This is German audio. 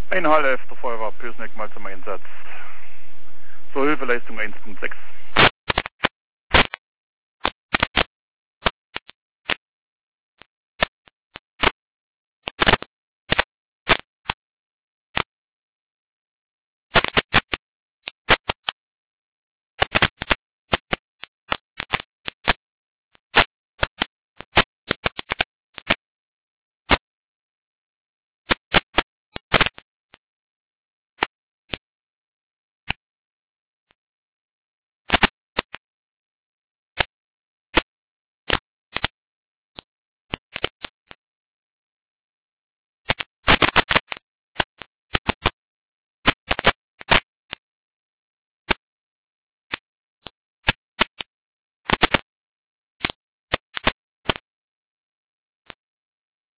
Ein HLF der Feuerwehr Pösneck mal zum Einsatz. Zur Hilfeleistung 1.6.